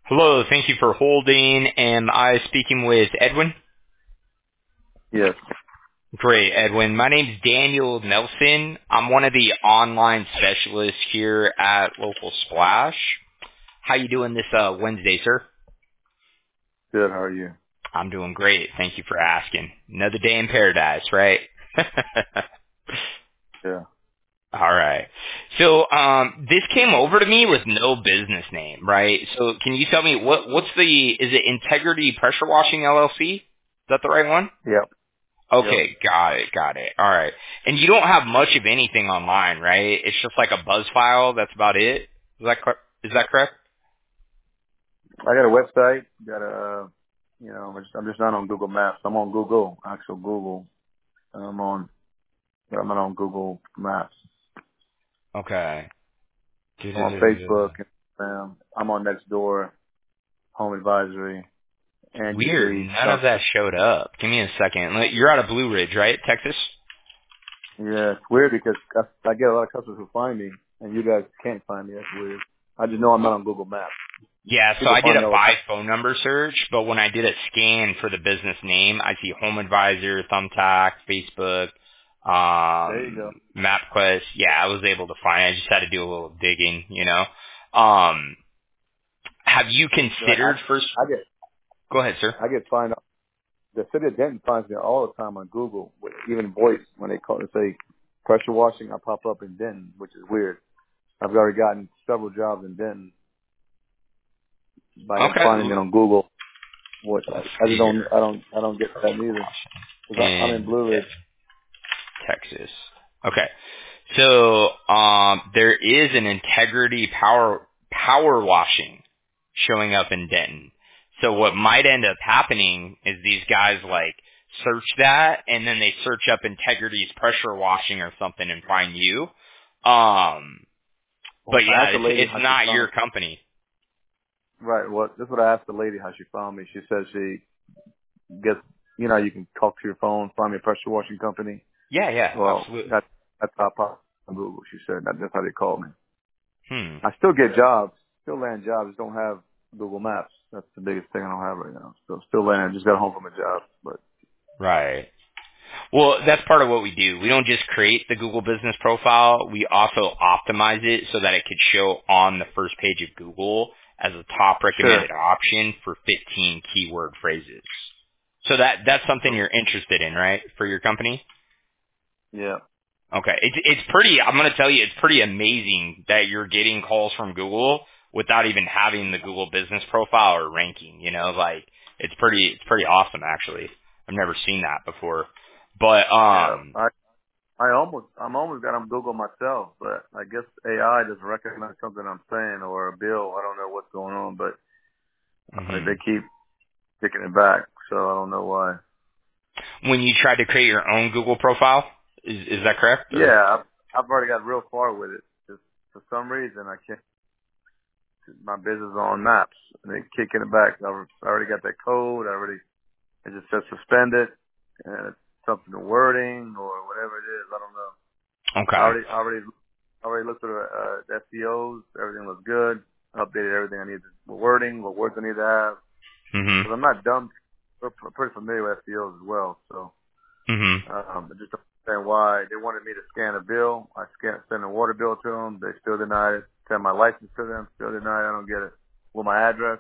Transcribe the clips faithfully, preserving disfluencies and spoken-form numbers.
Hello, thank you for holding. Am I speaking with Edwin? Yes. Great, Edwin. My name's Daniel Nelson. I'm one of the online specialists here at Local Splash. How you doing this uh, Wednesday, sir? Good. How are you? I'm doing great. Thank you for asking. Another day in paradise, right? Yeah. All right. So um, this came over to me with no business name, right? So can you tell me what what's the is it Integrity Pressure Washing L L C? Is that the right one? Yep. Yep. Okay, got it, got it. All right. And you don't have much of anything online, right? It's just like a buzz file. That's about it. Is that cor- is that correct? I got a website. Got a, you know, I'm just, I'm just not on Google Maps. I'm on Google, actual Google. I'm on, I'm not on Google Maps. Okay. I'm on Facebook. Instagram. I'm on Nextdoor, Home Advisory, Angie Weird. Street. None Some, of that showed up. Give me a second. Like, you're out of Blue Ridge, right? Texas? yeah, it's weird because I, I get a lot of customers who find me, and you guys can't find me. That's weird. I just know I'm not on Google Maps. Yeah, so People I did find me a all the by time. phone number search, but when I did a scan for the business name, I see Home Advisor, Thumbtack, Facebook, There you um, go. MapQuest. Yeah, I was able to find it. I just had to do a little digging, you know. Um, have you Like I, considered first? I get, Go ahead, sir. I get fined the city of Denton finds me all the time on Google, with even voice when they call and say pressure washing. I pop up in Denton, which is weird. I've already gotten several jobs in Denton by them Okay, finding me l- on Google. What I, let's I see just don't, here. I don't, I don't get that either because I'm in In Blue Ridge. Texas. Okay. So um, there is an integrity power power washing showing up in Denton. So what might end up happening is these guys like search that and then they search up integrity's pressure washing or something and find you. Um, Well, but I yeah, asked the it's lady it's how she not your found. company. Right. Well, this is what I asked the lady how she found me. She said she gets, you know, you can talk to your phone, find me a pressure washing company. Yeah, yeah, Well, absolutely. that that's how I popped on Google. She said that, that's how they called me. Hmm. I still get jobs, still land jobs, just don't have Google Maps. That's the biggest thing I don't have right now. So still land, just got home from a job, but Right. Well, that's part of what we do. We don't just create the Google business profile. We also optimize it so that it could show on the first page of Google as a top sure. recommended option for fifteen keyword phrases. So that that's something So you're interested in, right, for your company? yeah, Okay. It's it's pretty I'm going to tell you it's pretty amazing that you're getting calls from Google without even having the Google business profile or ranking, you know, like it's pretty it's pretty awesome actually. I've never seen that before. But yeah. um I I almost I'm almost got on Google myself, but I guess A I doesn't recognize something I'm saying or a bill. I don't know what's going on, but uh, mhm. they keep kicking it back, so I don't know why. When you tried to create your own Google profile. Is is that correct? Or Yeah, I've, I've already got real far with it. Just for some reason, I can't. My business is on Maps, and they kicking it back. I already got that code. I already It just says suspended, and it's something the wording or whatever it is. I don't know. I okay. already, I already, I already looked at uh, the S E Os. Everything was good. Updated everything I needed. What wording, what words I need to have. Mhm. Because I'm not dumb. I'm pretty familiar with S E Os as well. So Mhm. um, I just don't understand why they wanted me to scan a bill. I scanned, sent a water bill to them. They still denied it. Send my license to them. Still denied it. I don't get it. With my address.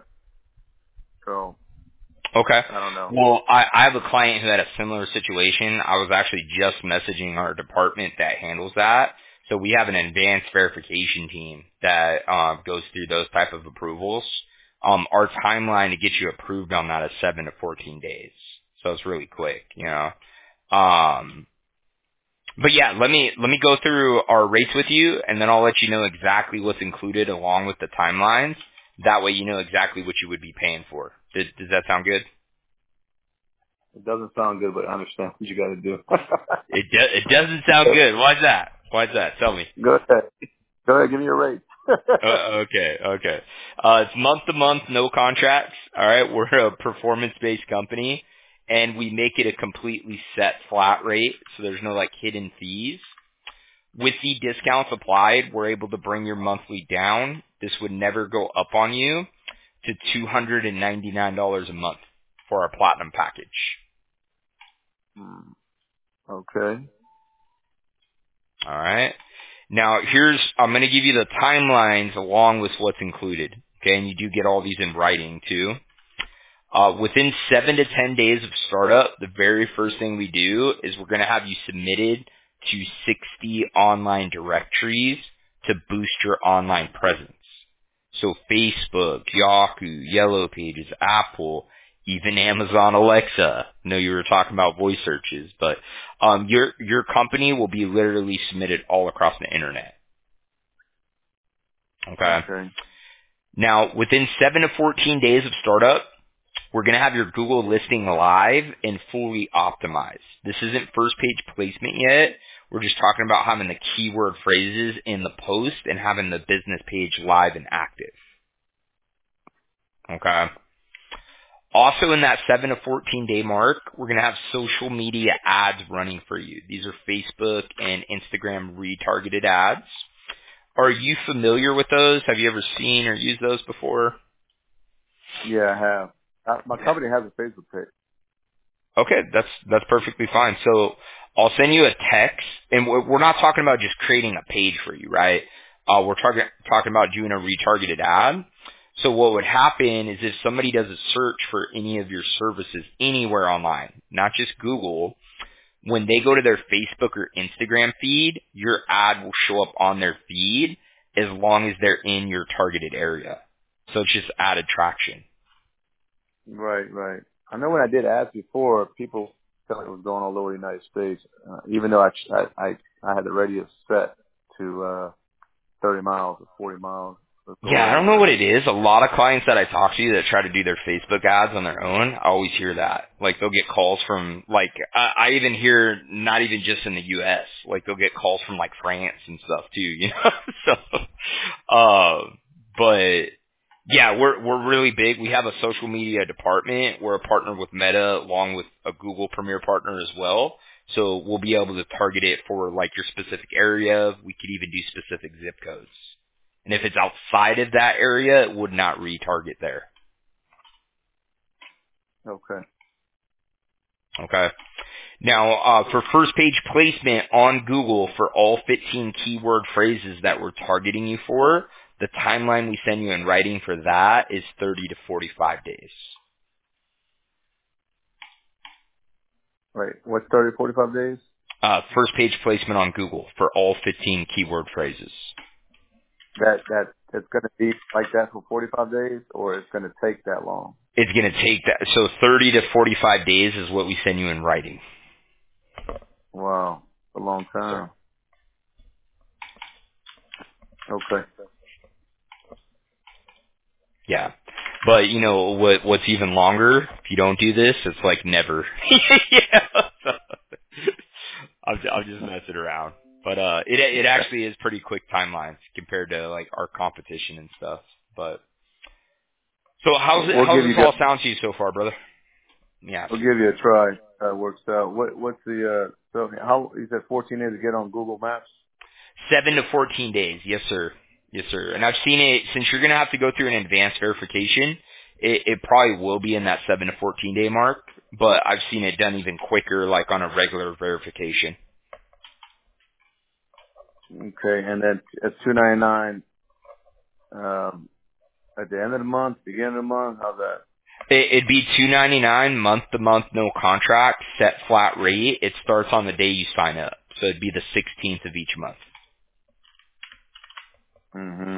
So Okay. I don't know. Well, I, I have a client who had a similar situation. I was actually just messaging our department that handles that. So we have an advanced verification team that uh, goes through those type of approvals. Um, our timeline to get you approved on that is seven to fourteen days. So it's really quick, you know. Um, But yeah, let me let me go through our rates with you, and then I'll let you know exactly what's included along with the timelines. That way, you know exactly what you would be paying for. Does, does that sound good? It doesn't sound good, but I understand what you got to do. It do, it doesn't sound good. Why's that? Why's that? Tell me. Go ahead. Go ahead. Give me your rate. Uh, okay, okay. Uh, it's month to month, no contracts. All right, we're a performance based company, and we make it a completely set flat rate, so there's no like hidden fees. With the discounts applied, we're able to bring your monthly down. This would never go up on you to two hundred ninety-nine dollars a month for our platinum package. Hmm. Okay. All right. Now, here's, I'm going to give you the timelines along with what's included. Okay, and you do get all these in writing too. Uh, within seven to ten days of startup, the very first thing we do is we're going to have you submitted to sixty online directories to boost your online presence. So Facebook, Yahoo, Yellow Pages, Apple, even Amazon Alexa. I know you were talking about voice searches, but um, your your company will be literally submitted all across the internet. Okay. Okay. Now, within seven to fourteen days of startup, we're going to have your Google listing live and fully optimized. This isn't first page placement yet. We're just talking about having the keyword phrases in the post and having the business page live and active. Okay. Also in that seven to fourteen day mark, we're going to have social media ads running for you. These are Facebook and Instagram retargeted ads. Are you familiar with those? Have you ever seen or used those before? Yeah, I have. Uh, my company has a Facebook page. Okay, that's that's perfectly fine. So I'll send you a text, and we're we're not talking about just creating a page for you, right? Uh, we're talking talking about doing a retargeted ad. So what would happen is if somebody does a search for any of your services anywhere online, not just Google, when they go to their Facebook or Instagram feed, your ad will show up on their feed as long as they're in your targeted area. So it's just added traction. Right, right. I know when I did ads before, people felt like it was going all over the United States, uh, even though I, I, I, I had the radius set to, uh, thirty miles or forty miles. Let's go Yeah, I don't know everywhere. what it is. A lot of clients that I talk to that try to do their Facebook ads on their own, I always hear that. Like they'll get calls from like I, I even hear not even just in the U S. Like they'll get calls from like France and stuff too, you know. so, uh, but yeah, we're we're really big. We have a social media department. We're a partner with Meta along with a Google Premier partner as well. So we'll be able to target it for like your specific area. We could even do specific zip codes. And if it's outside of that area, it would not retarget there. Okay. Okay. Now, uh, for first page placement on Google for all fifteen keyword phrases that we're targeting you for, the timeline we send you in writing for that is thirty to forty-five days. Right. What's thirty, forty-five days? Uh, first page placement on Google for all fifteen keyword phrases. That, that, it's going to be like that for forty-five days, or it's going to take that long? It's going to take that. So thirty to forty-five days is what we send you in writing. Wow. A long Yes, sir. time. Okay. Yeah. But you know what what's even longer, if you don't do this, it's like never. yeah. So, I'm I'm just messing around. But uh it it actually is pretty quick timelines compared to like our competition and stuff. But so how's it We'll how's give this you, all sound to you so far, brother? Let me ask we'll you. give you a try. How it works out. What, what's the, uh, so how, you said fourteen days to get on Google Maps? Seven to fourteen days, yes sir. Yes sir. And I've seen it since you're gonna have to go through an advanced verification, it, it probably will be in that seven to fourteen day mark, but I've seen it done even quicker like on a regular verification. Okay. And then it's two ninety-nine, um, at the end of the month, beginning of the month. How's that? It, it'd be two ninety nine month to month, no contract, set flat rate. It starts on the day you sign up, so it'd be the sixteenth of each month. hmm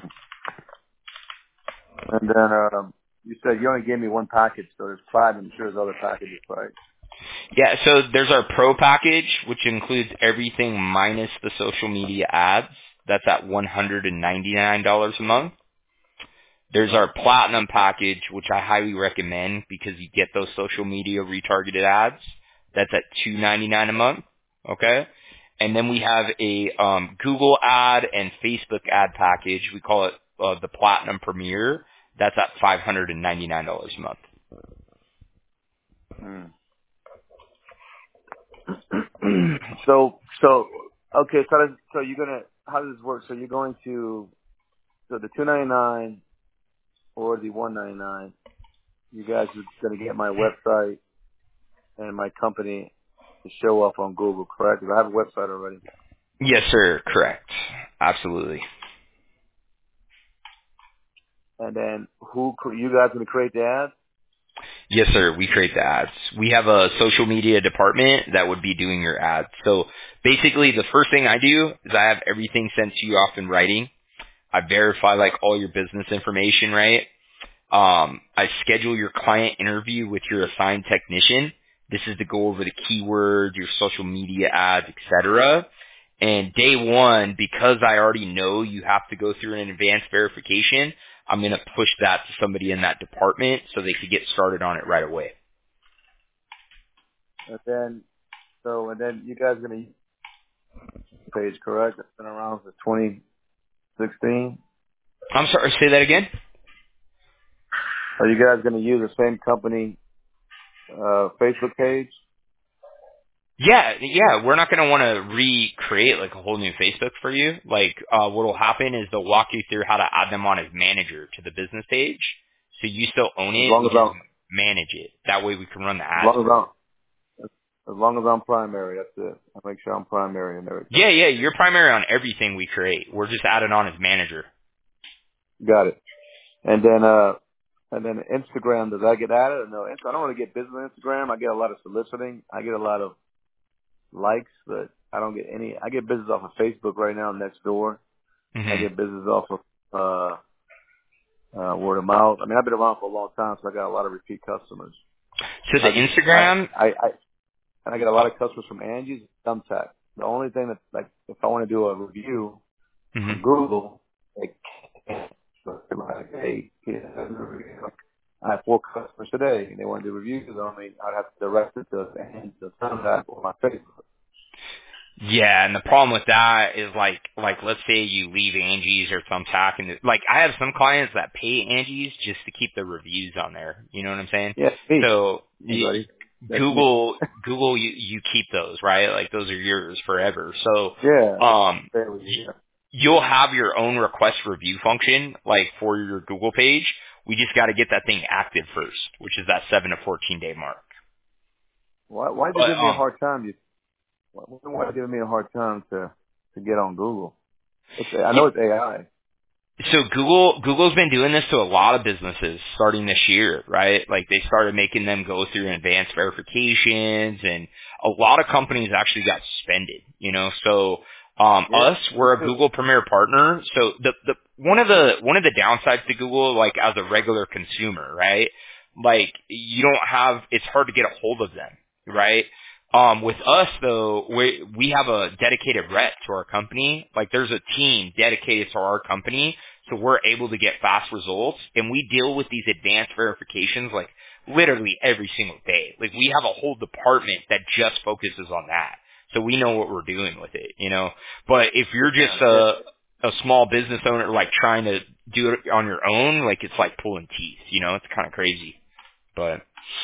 And then, um, you said you only gave me one package, so there's platinum. I'm sure there's other packages, right? Yeah, so there's our pro package, which includes everything minus the social media ads. That's at one hundred ninety-nine dollars a month. There's our platinum package, which I highly recommend because you get those social media retargeted ads. That's at two ninety-nine a month. Okay. And then we have a um, Google ad and Facebook ad package. We call it uh, the Platinum Premier. That's at five hundred ninety-nine dollars a month. Mm. so, so, okay, so, that's- so you're gonna, how does this work? So you're going to, so the two ninety-nine, or the one ninety-nine, you guys are going to get my website and my company to show up on Google, correct? 'Cause I have a website already. Yes, sir. Correct. Absolutely. And then who cr- you guys going to create the ads? Yes, sir. We create the ads. We have a social media department that would be doing your ads. So basically, the first thing I do is I have everything sent to you off in writing. I verify like all your business information, right? Um, I schedule your client interview with your assigned technician. This is to go over the keywords, your social media ads, et cetera. And day one, because I already know you have to go through an advanced verification, I'm going to push that to somebody in that department so they could get started on it right away. And then, so, and then you guys are going to use the page, correct? It's been around since twenty sixteen. I'm sorry, say that again? Are you guys going to use the same company uh, Facebook page? Yeah, yeah, we're not going to want to recreate like a whole new Facebook for you. Like, uh, what will happen is they'll walk you through how to add them on as manager to the business page. So you still own As it, long we as just I'm, manage it. That way we can run the as ads long as for you. I'm, as long as I'm primary, that's it. I make sure I'm primary and everything. Yeah, yeah, you're primary on everything we create. We're just added on as manager. Got it. And then, uh, and then Instagram, does that get added or no? Inst- I don't really get business on Instagram. I get a lot of soliciting. I get a lot of likes, but I don't get any. I get business off of Facebook right now, next door. I hmm get business off of, uh, uh, word of mouth. I mean, I've been around for a long time, so I got a lot of repeat customers. So the I just, I, Instagram, I, I, and I get a lot of customers from Angie's and Thumbtack. The only thing that, like, if I want to do a review hmm on Google, like, like, hey, yeah, I have four customers today, and they want to do reviews on me. I'd have to direct it to Angie's or Thumbtack or my Facebook. yeah, and the problem with that is like, like let's say you leave Angie's or Thumbtack, and it- like I have some clients that pay Angie's just to keep the reviews on there. You know what I'm saying? Yeah, me, So me, y- buddy. That's me. Google, Google, you you keep those, right? Like those are yours forever. So Yeah, um, fair with you. Yeah. you'll have your own request review function, like for your Google page. We just got to get that thing active first, which is that seven to fourteen day mark. Why, why'd you But give me a um, hard time? You, why, why are you giving me a hard time to to get on Google? It's, I know it's A I. so Google Google's been doing this to a lot of businesses starting this year, right? Like they started making them go through advanced verifications, and a lot of companies actually got suspended. You know, so um, Yeah, us, me we're a too. Google Premier partner. So the the one of the one of the downsides to Google, like as a regular consumer, right? Like you don't have, it's hard to get a hold of them, right? Um, with us though, we we have a dedicated rep to our company. Like there's a team dedicated to our company, so we're able to get fast results, and we deal with these advanced verifications like literally every single day. Like we have a whole department that just focuses on that, so we know what we're doing with it, you know. But if you're Yeah, just yeah. a a small business owner like trying to do it on your own, like it's like pulling teeth, you know. It's kind of crazy, but.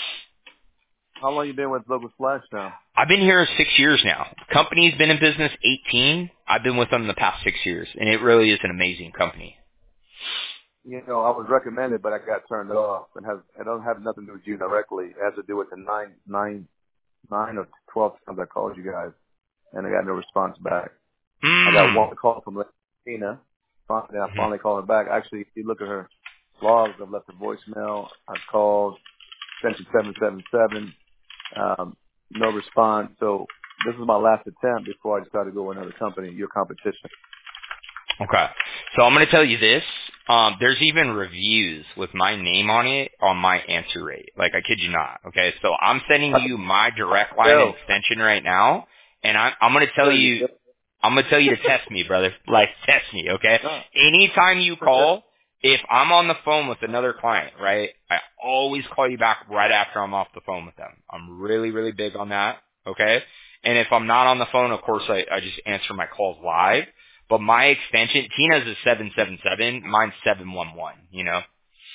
How long you been with Local Splash now? I've been here six years now. Company's been in business eighteen. I've been with them the past six years, and it really is an amazing company. You know, I was recommended, but I got turned off. And has it doesn't have nothing to do with you directly. It has to do with the nine, nine, nine or twelve times I called you guys, and I got no response back. I got Mm. one call from Latina. Finally, I finally called her back. Actually, if you look at her logs, I've left a voicemail. I've called extension seven seven seven. Um, no response. So this is my last attempt before I decide to go with another company, your competition. Okay. So I'm going to tell you this. Um, there's even reviews with my name on it on my answer rate. Like, I kid you not. Okay. So I'm sending you my direct line and Yo, extension right now, and I, I'm going to tell sure you you, do. I'm going to tell you to test me, brother. Like, test me. Okay. No. Anytime you call, if I'm on the phone with another client, right, I always call you back right after I'm off the phone with them. I'm really, really big on that. Okay. And if I'm not on the phone, of course, I, I just answer my calls live. But my extension, Tina's is seven seven seven, mine's seven one one, you know?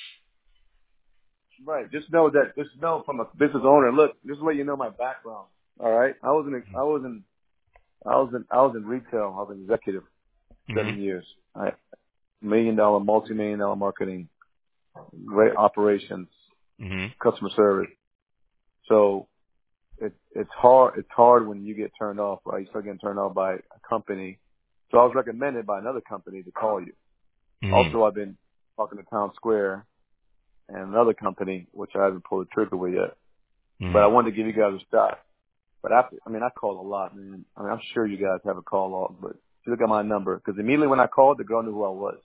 Right. Just know that. Just know from a business owner. Look, just to let you know my background. All right. I was in. I was in. I was in. I was in retail. I was an executive hmm seven years. I million dollar, multi million dollar marketing great operations, Mhm. customer service. So it, it's hard. It's hard when you get turned off, right? You start getting turned off by a company. So I was recommended by another company to call you. Mhm. Also, I've been talking to Town Square and another company, which I haven't pulled the trigger with yet. But I Mhm. wanted to give you guys a shot. But after, I mean, I call a lot, man. I mean, I'm sure you guys have a call log, but if you look at my number, because immediately when I called, the girl knew who I was.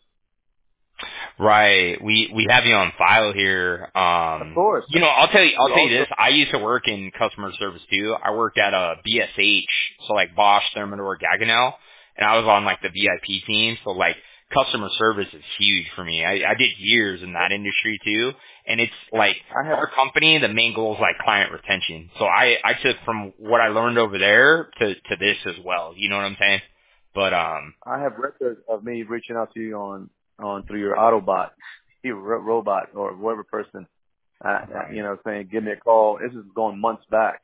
Right. We we have you on file here. Of Um, course. you know, I'll tell you. I'll You tell you also, this. I used to work in customer service too. I worked at a B S H, so like Bosch, Thermador, Gaggenau, and I was on like the V I P team. So like customer service is huge for me. I, I did years in that industry too, and it's like I have, our company. The main goal is like client retention. So I I took from what I learned over there to to this as well. You know what I'm saying? But um, I have records of me reaching out to you on, on through your Autobot, your ro- robot or whoever person, uh, uh, right. you know, saying, give me a call. This is going months back.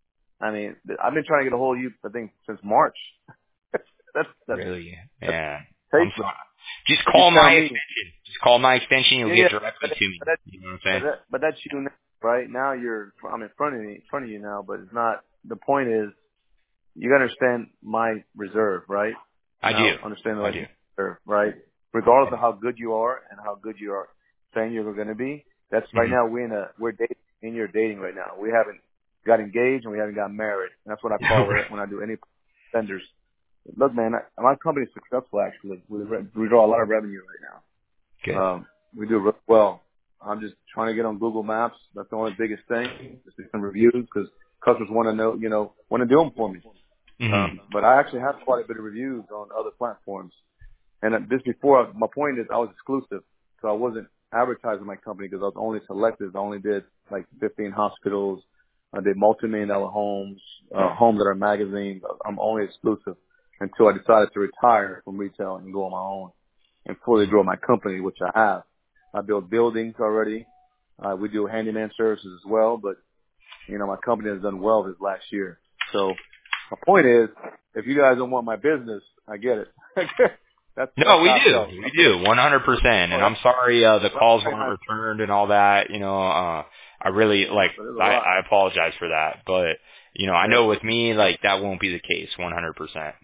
I mean, th- I've been trying to get a hold of you, I think, since March. that's, that's, Really? that's Yeah. I'm tasteless. sorry. Just You call tell my me. extension. Just call my extension. You'll Yeah, get yeah. directly But, to me. but that, You know what I'm but saying? that, but that's you now, right? Now you're, I'm in front of you, in front of you now, but it's not, the point is, you gotta understand my reserve, right? I And do. I understand I like do. reserve, right? Regardless of how good you are and how good you are saying you're gonna be, that's right hmm now we're in a, we're dating, in your dating right now. We haven't got engaged and we haven't got married. And that's what I call it when I do any vendors. Look, man, I, my company's successful actually. We, re- we draw a lot of revenue right now. Good. Um, we do real well. I'm just trying to get on Google Maps. That's the only biggest thing. Just do some reviews because customers want to know, you know, want to do them for me. hmm Um, but I actually have quite a bit of reviews on other platforms. And uh, this before, my point is I was exclusive. So I wasn't advertising my company because I was only selective. I only did like fifteen hospitals. I did multi-million dollar homes, uh, homes that are magazines. I'm only exclusive until I decided to retire from retail and go on my own and fully grow my company, which I have. I built buildings already. Uh, we do handyman services as well, but you know, my company has done well this last year. So my point is, if you guys don't want my business, I get it. that's that's No, we how I do. felt. We I feel like, do. one hundred percent. oh, And I'm that's sorry uh, the that's calls my, weren't returned and all that. You know, uh, I really, like, but there's a I, lot. I apologize for that. But, you know, I Yeah. know with me, like, that won't be the case one hundred percent.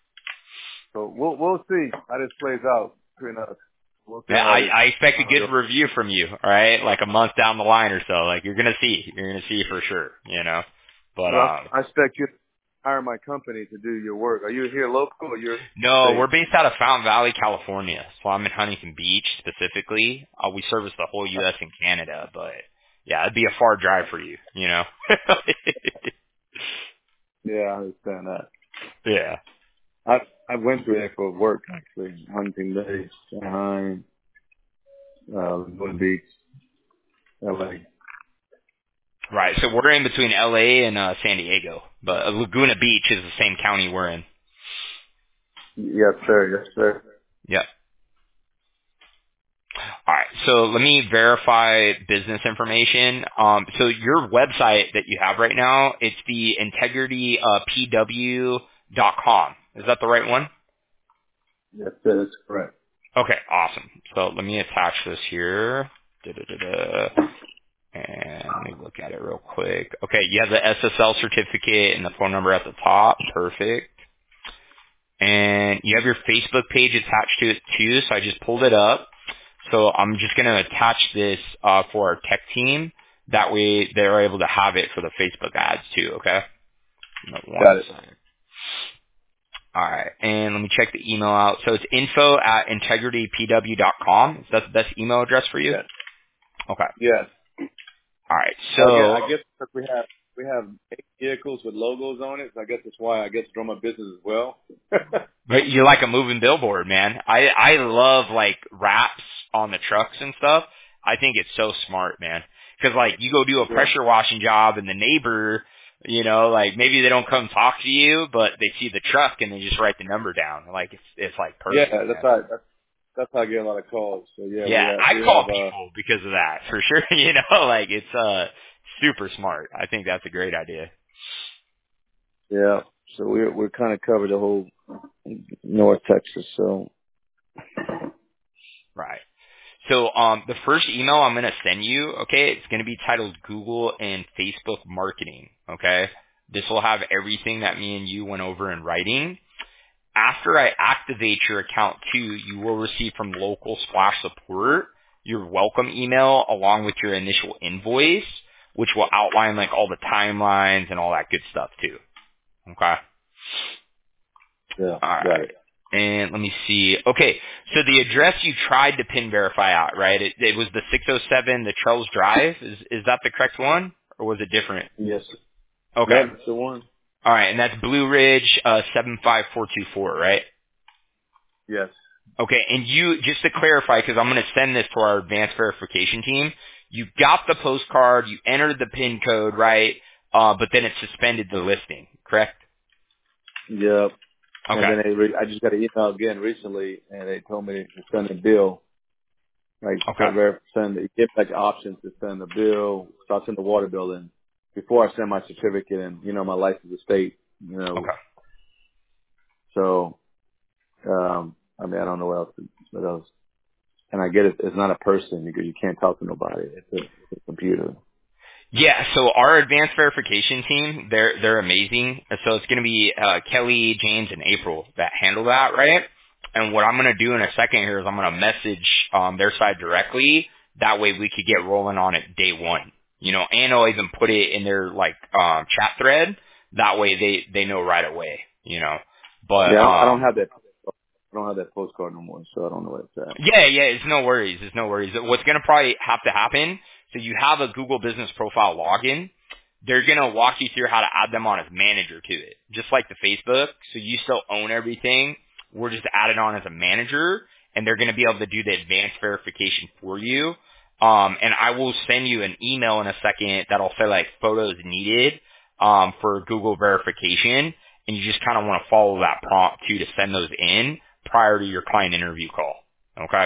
So we'll we'll see how this plays out between us. We'll see Yeah, how I, this I expect a how it good goes. review from you, all right? Like a month down the line or so. Like you're gonna see, you're gonna see for sure, you know. But Well, um, I, I expect you to hire my company to do your work. Are you here local or you're no, state? we're based out of Fountain Valley, California. So I'm in Huntington Beach specifically. Uh, we service the whole U S and Canada, but yeah, it'd be a far drive for you, you know. Yeah, I understand that. yeah. I I went through there for work actually, hunting days, Anaheim, uh, Laguna Beach, L A. Right. So we're in between L A and uh, San Diego, but uh, Laguna Beach is the same county we're in. Yes, sir. Yes, sir. Yep. All right. So let me verify business information. Um, so your website that you have right now, it's the integrity uh, p w dot com. Is that the right one? Yes, sir. That's correct. Okay, awesome. So let me attach this here. Da-da-da-da. And let me look at it real quick. Okay, you have the S S L certificate and the phone number at the top. Perfect. And you have your Facebook page attached to it too, so I just pulled it up. So I'm just going to attach this uh, for our tech team. That way they're able to have it for the Facebook ads too, okay? Got One it. second. All right, and let me check the email out. So it's info at integrity p w dot com. Is that the best email address for you? Yes. Okay. Yes. All right, Well, I guess, so I guess because we have we have eight vehicles with logos on it, so I guess that's why I get to grow my business as well. but you're like a moving billboard, man. I I love like wraps on the trucks and stuff. I think it's so smart, man. Because like you go do a yeah. pressure washing job, and the neighbor, you know, like maybe they don't come talk to you, but they see the truck and they just write the number down. Like it's it's like Yeah, perfect, that's man. how that's that's how I get a lot of calls. So yeah, we Yeah, have I we call have uh people because of that for sure. You know, like it's uh super smart. I think that's a great idea. yeah. So we're we're kind of covered the whole North Texas. So Right. So um, the first email I'm going to send you, okay, it's going to be titled Google and Facebook Marketing, okay? This will have everything that me and you went over in writing. After I activate your account too, you will receive from local Splash Support your welcome email along with your initial invoice, which will outline like all the timelines and all that good stuff too. Okay. Yeah, All got right. it. And let me see. Okay, so the address you tried to pin verify out, right? It, it was the six oh seven, the Charles Drive. Is is that the correct one, or was it different? Yes. Okay. That's the one. All right, and that's Blue Ridge uh, seven five four two four, right? Yes. Okay, and you, just to clarify, because I'm going to send this to our advanced verification team, you got the postcard, you entered the PIN code, right? Uh, but then it suspended the listing, correct? Yep. And Okay. then they re- I just got an email again recently, and they told me to send a bill, like Okay. send, ver- send give like options to send a bill, so I'll send the water bill in before I send my certificate and you know my license to state, you know. Okay. So um, I mean I don't know what else. What else? And I get it. It's not a person because you can't talk to nobody. It's a, it's a computer. Yeah, so our advanced verification team, they're they're amazing. So it's going to be uh, Kelly, James, and April that handle that, right? And what I'm going to do in a second here is I'm going to message um, their side directly. That way we could get rolling on it day one. You know, and I'll even put it in their like um, chat thread. That way they they know right away. You know, but Yeah, I don't, I don't um, have that. I don't have that postcard no more, so I don't know where it's at. yeah, yeah, it's no worries. It's no worries. What's going to probably have to happen, so you have a Google Business Profile login. They're going to walk you through how to add them on as manager to it, just like the Facebook. So you still own everything. We're just added on as a manager, and they're going to be able to do the advanced verification for you. Um, and I will send you an email in a second that'll say like photos needed um, for Google verification, and you just kind of want to follow that prompt too to send those in prior to your client interview call. Okay.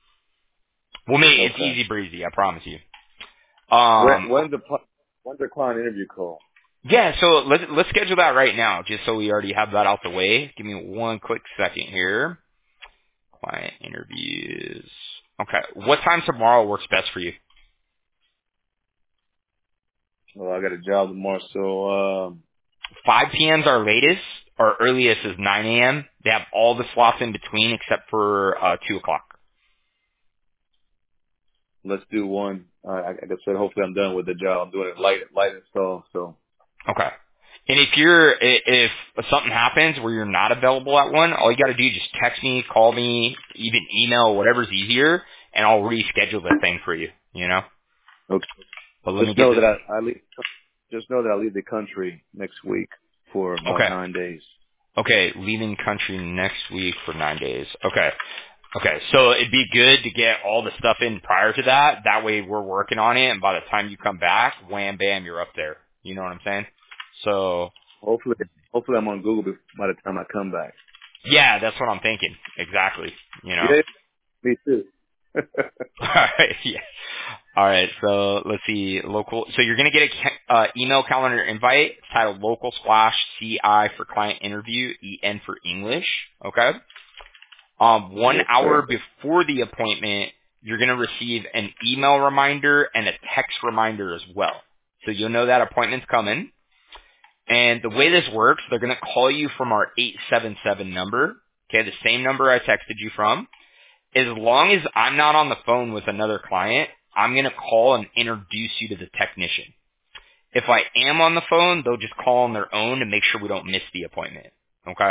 We'll make it's Okay. easy breezy, I promise you. When, Um, when's the pl- when's the client interview call? yeah, so let's let's schedule that right now, just so we already have that out the way. Give me one quick second here. Client interviews. Okay. What time tomorrow works best for you? Well, I got a job tomorrow, so um, five p.m. is our latest. Our earliest is nine a.m. They have all the slots in between except for uh, two o'clock. let's do one. Uh, I, like I said, hopefully I'm done with the job. I'm doing it light light install, so Okay. And if you're, i- if something happens where you're not available at one, all you got to do is just text me, call me, even email, whatever's easier, and I'll reschedule the thing for you. You know. okay. But let me Just get know this. that I, I leave. Just know that I leave the country next week for about Okay. nine days. Okay. Leaving country next week for nine days. Okay. Okay. So it'd be good to get all the stuff in prior to that. That way we're working on it, and by the time you come back, wham bam, you're up there. You know what I'm saying? So Hopefully, hopefully I'm on Google bef- by the time I come back. yeah, that's what I'm thinking. Exactly. You know. Yeah, me too. All right. Yeah. All right. So let's see. Local. So you're gonna get a ca- uh, email calendar invite titled Local Splash C I for client interview, E N for English. Okay. Um, one Yes, hour sir. before the appointment, you're gonna receive an email reminder and a text reminder as well. So you'll know that appointment's coming. And the way this works, they're gonna call you from our eight seven seven number. Okay, the same number I texted you from. As long as I'm not on the phone with another client, I'm going to call and introduce you to the technician. If I am on the phone, they'll just call on their own to make sure we don't miss the appointment. Okay?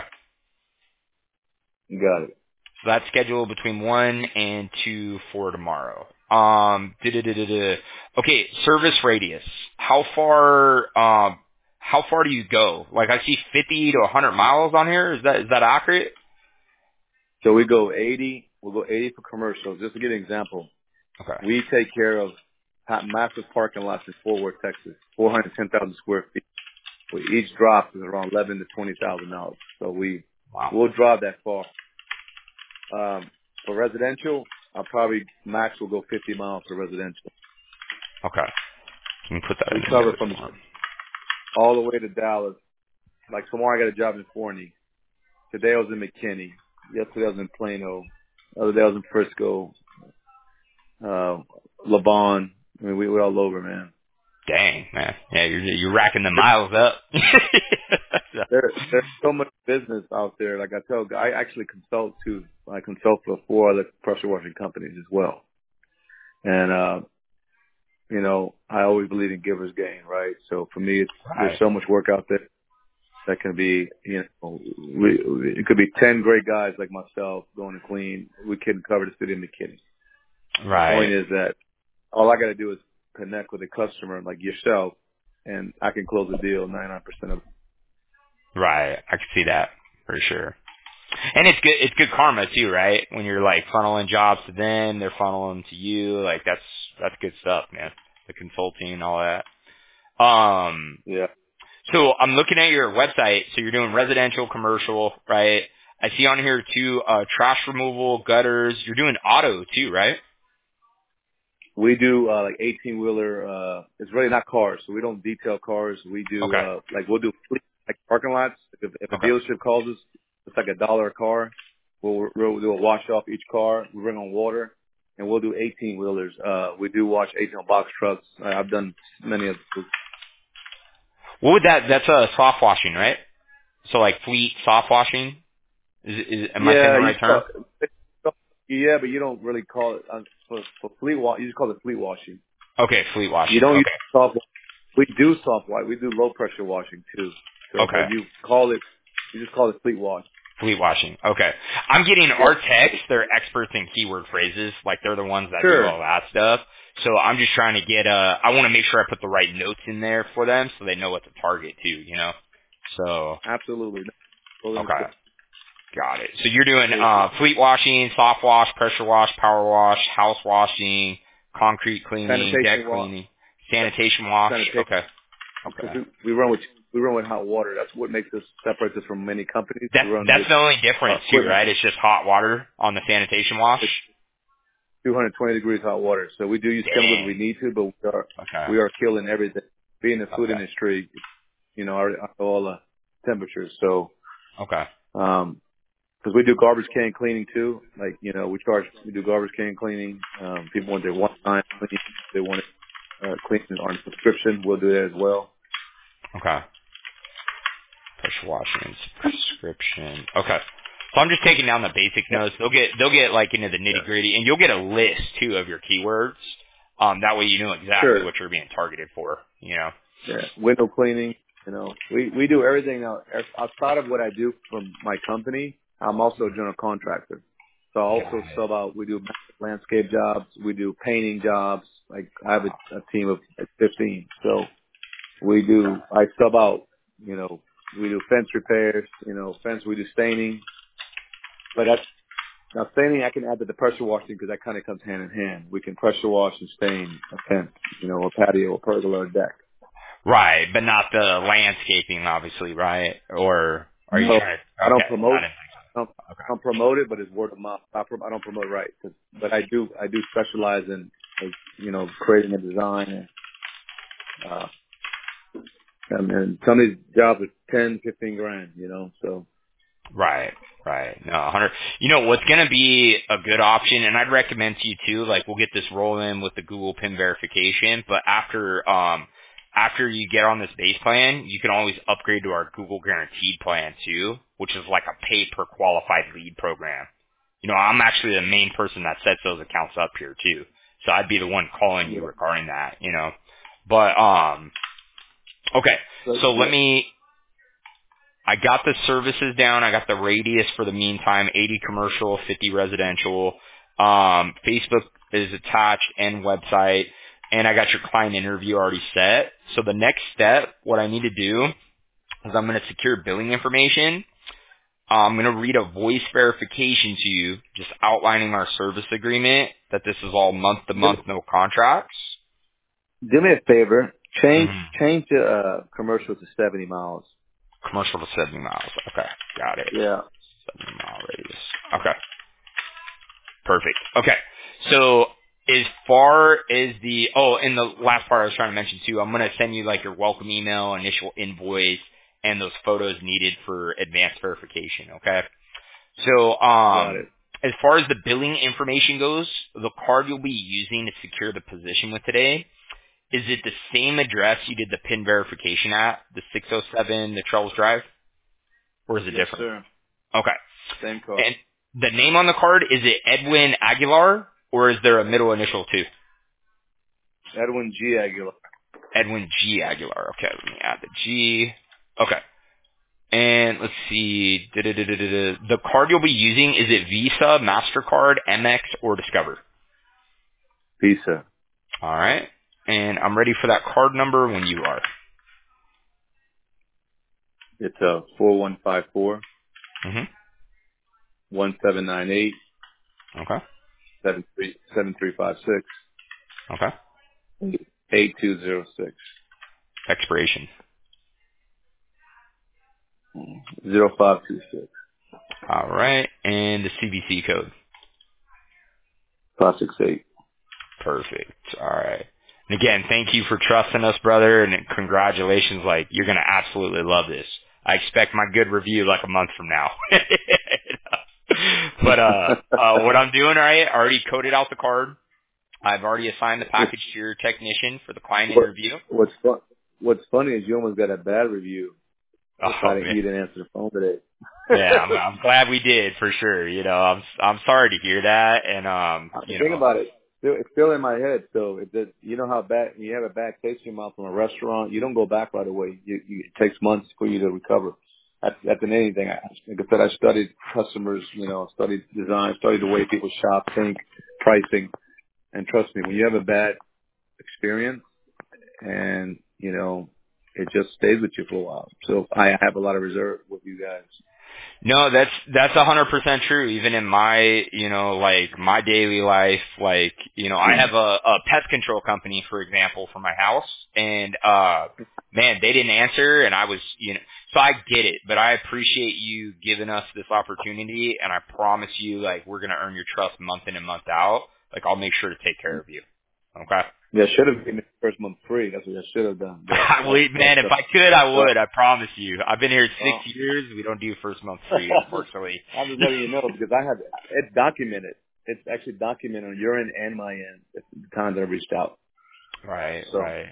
Got it. So that's scheduled between one and two for tomorrow. Um, da-da-da-da-da. Okay, service radius. How far, um, how far do you go? Like I see fifty to one hundred miles on here. Is that, is that accurate? So we go eighty. We'll go eighty for commercials. Just to give you an example, Okay. we take care of ha- massive parking lots in Fort Worth, Texas, four hundred ten thousand square feet. We, each drop is around eleven to twenty thousand dollars. So we Wow. we'll drive that far. Um, for residential, I'll probably max will go fifty miles for residential. Okay. Can you put that We in the cover notes? from Hold on. all the way to Dallas. Like tomorrow, I got a job in Forney. Today I was in McKinney. Yesterday I was in Plano. The other day I was in Frisco. uh, LeBon. I mean, we, we're all over, man. Dang, man. Yeah, you're you're racking the miles up. There, there's so much business out there. Like I tell, I actually consult too. I consult for four other pressure washing companies as well. And, uh, you know, I always believe in giver's gain, right? So for me, it's, there's Right. so much work out there that can be, you know, we, it could be ten great guys like myself going to clean. We couldn't cover the city in McKinney. The point Right. is that all I got to do is connect with a customer like yourself, and I can close the deal ninety-nine percent of. Right. I can see that for sure. And it's good. It's good karma too, right? When you're like funneling jobs to them, they're funneling to you. Like that's that's good stuff, man. The consulting and all that. Um. Yeah, So I'm looking at your website. So you're doing residential, commercial, right? I see on here too, uh, trash removal, gutters. You're doing auto too, right? we do uh, like eighteen wheeler. Uh, it's really not cars, so we don't detail cars. We do Okay. uh, like we'll do fleet, like parking lots. If, if a Okay. dealership calls us, it's like a dollar a car. We'll, we'll do a wash off each car. We bring on water, and we'll do eighteen wheelers. Uh, we do wash eighteen box trucks. Uh, I've done many of those. What would that? That's uh, soft washing, right? So like fleet soft washing. Is, is am I saying Yeah, the you right term? call, yeah, but you don't really call it uh, for, for fleet wash. You just call it fleet washing. Okay, fleet You washing. don't use Okay. soft. We do soft wash. We do low pressure washing too. So, Okay. but you call it, you just call it fleet wash. Fleet washing. Okay. I'm getting Yeah. our techs, they're experts in keyword phrases. Like they're the ones that do Sure. all that stuff. So I'm just trying to get, uh, I want to make sure I put the right notes in there for them so they know what to target too, you know? So, Absolutely. Totally okay. understand. Got it. So you're doing, It- uh, fleet washing, soft wash, pressure wash, power wash, house washing, concrete cleaning, deck Sanitation wash. cleaning, sanitation wash. Sanitation. Okay. Because Okay. we, we run with we run with hot water. That's what makes us separates us from many companies. That's, We run that's with the only uh, difference too, equipment. right? It's just hot water on the sanitation wash. It's two hundred twenty degrees hot water. So we do use chemicals if we Dang. need to, but we are Okay. we are killing everything. Being in the food Okay. industry, you know, our, our all the temperatures. So, Okay. um, because we do garbage can cleaning too. Like, you know, we charge, we do garbage can cleaning. Um, people want their one time cleaning. They want it, uh, cleaned on subscription. We'll do that as well. Okay. Pressure washing prescription. Okay. So I'm just taking down the basic Yeah. notes. They'll get they'll get like into the Yeah. nitty gritty, and you'll get a list too of your keywords. Um, that way you know exactly Sure. what you're being targeted for. You know. Yeah. Window cleaning. You know, we, we do everything now. Outside of what I do from my company, I'm also a general contractor. So I also Got it. sub out, we do landscape jobs. We do painting jobs. Like I have Wow. a, a team of like fifteen. So we do, I sub out, you know, we do fence repairs, you know, fence, we do staining. But that's, now staining I can add to the pressure washing because that kind of comes hand in hand. We can pressure wash and stain a fence, you know, a patio, a pergola, a deck. Right, but not the landscaping, obviously, right? Or are you No, trying to? I don't Okay. promote, Not in, I don't, okay. I don't promote it, but it's word of mouth. I, pro, I don't promote it right. 'Cause- But I do, I do specialize in, like, you know, creating a design and, uh, and, and some of these jobs are ten, fifteen grand, you know, so. Right, right. No, one hundred. You know, what's going to be a good option, and I'd recommend to you too, like we'll get this rolling with the Google PIN verification, but after, um, after you get on this base plan, you can always upgrade to our Google Guaranteed plan too, which is like a pay per qualified lead program. You know, I'm actually the main person that sets those accounts up here too. So I'd be the one calling you Yeah. regarding that, you know. But, um, okay. So, So let yeah. me, I got the services down. I got the radius for the meantime, eighty commercial, fifty residential. Um, Facebook is attached and website. And I got your client interview already set. So the next step, what I need to do is I'm going to secure billing information. I'm going to read a voice verification to you, just outlining our service agreement, that this is all month to Do, month, no contracts. do me a favor. Change, Mm-hmm. change the, uh, commercial to seventy miles. Commercial to seventy miles. Okay, got it. Yeah. seventy mile radius. Okay. Perfect. Okay. So as far as the, oh, and the last part I was trying to mention too, I'm going to send you like your welcome email, initial invoice, and those photos needed for advanced verification. Okay. So, Got um, it. as far as the billing information goes, the card you'll be using to secure the position with today, is it the same address you did the PIN verification at, the six oh seven, the Charles Drive? Or is it Yes, different? sir. Okay. Same card. And the name on the card, is it Edwin Aguilar, or is there a middle initial too? Edwin G. Aguilar. Edwin G. Aguilar. Okay, let me add the G. Okay. And let's see. Da-da-da-da-da. The card you'll be using, is it Visa, MasterCard, Amex, or Discover? Visa. All right. And I'm ready for that card number when you are. It's uh four one five four Mm-hmm. one seven nine eight Okay. seven three seven three five six Okay. eight two zero six Expiration. zero five two six All right. And the C V C code. five six eight. Perfect. All right. And again, thank you for trusting us, brother, and congratulations. Like, you're going to absolutely love this. I expect my good review like a month from now. But uh, uh, what I'm doing, all right, I already coded out the card. I've already assigned the package to your technician for the client What, interview. what's fun, What's funny is you almost got a bad review. If Oh, I didn't, man. you didn't answer the phone today. Yeah, I'm, I'm glad we did for sure. You know, I'm I'm sorry to hear that, and um, you Think know, about it. Still, it's still in my head. So it does, you know how bad you have a bad taste in your mouth from a restaurant. You don't go back right away. You, you, it takes months for you to recover. That's, that's in anything. I, like I said, I studied customers. You know, studied design, studied the way people shop, think, pricing, and trust me, when you have a bad experience, and you know, it just stays with you for a while. So I have a lot of reserve with you guys. no, that's that's a hundred percent true. Even in my, you know, like my daily life, like you know, I have a, a pest control company, for example, for my house, and uh, man, they didn't answer, and I was, you know, so I get it, but I appreciate you giving us this opportunity, and I promise you, like, we're gonna earn your trust month in and month out. Like, I'll make sure to take care of you. Okay. Yeah, should have given me the first month free. That's what I should have done. But I that's, would, man, that's if the, I could, I would. I promise you. I've been here well, six years. We don't do first month free, I'm just unfortunately. I'm just letting you know because I have it's documented. It's actually documented on your end and my end at the time that I reached out. Right, So, right.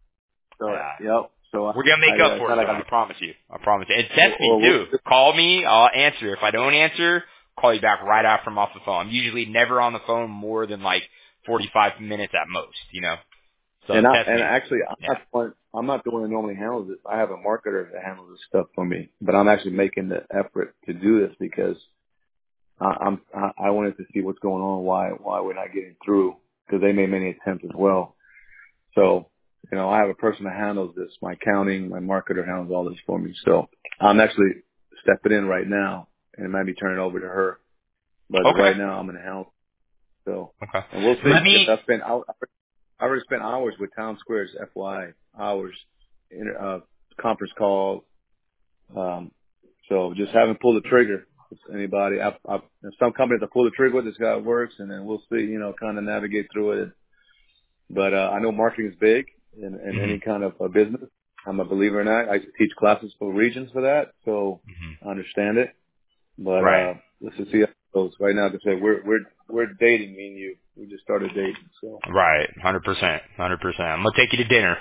so Yeah. yep. So I, We're gonna I make up uh, for kind it, of though. got I promise you. I promise you. And well, text me well, too. we'll- Call me. I'll answer. If I don't answer, call you back right after I'm off the phone. I'm usually never on the phone more than like forty-five minutes at most. You know. So and I text and me. actually I'm Yeah. not the one, I'm not the one that normally handles it. I have a marketer that handles this stuff for me, but I'm actually making the effort to do this because I, I'm I, I wanted to see what's going on, why why we're not getting through because they made many attempts as well. So, you know, I have a person that handles this. My accounting, my marketer handles all this for me. So I'm actually stepping in right now and it might be turning over to her. But Okay. right now I'm going to help. So, Okay. and we'll see. Let Because me. I spent, I I already spent hours with Town Squares, F Y I, hours, in, uh, conference calls. Um, so just haven't pulled the trigger with anybody. I, I, some companies I pull the trigger with, this guy works and then we'll see, you know, kind of navigate through it. But uh, I know marketing is big in, in Mhm. any kind of uh, business. I'm a believer in that. I teach classes for regions for that, so Mhm. I understand it. But Right. uh, let's just see how it goes. Right now, to say we're we're we're dating. Me and you, we just started dating. So Right, hundred percent, hundred percent. I'm gonna take you to dinner.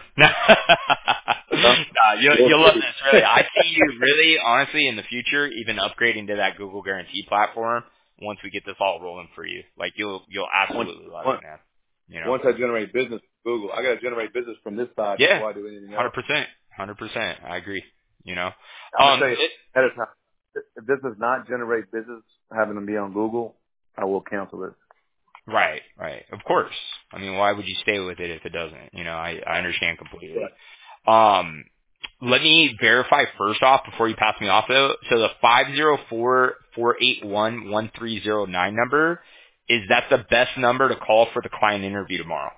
uh, Nah, you'll we'll you'll love see. this. Really, I see you really, honestly, in the future, even upgrading to that Google Guarantee platform once we get this all rolling for you. Like you'll you'll once, absolutely love it, once man. You know. once I generate business, Google, I got to generate business from this side Yeah, before I do anything hundred else. percent, hundred percent. I agree. You know. I'm gonna Um. tell you It, ahead of time. If this does not generate business, having them be on Google, I will cancel it. right, right. Of course. I mean, why would you stay with it if it doesn't? You know, I I understand completely. Um, let me verify first off before you pass me off though. So the five zero four, four eight one, one three zero nine number, is that the best number to call for the client interview tomorrow?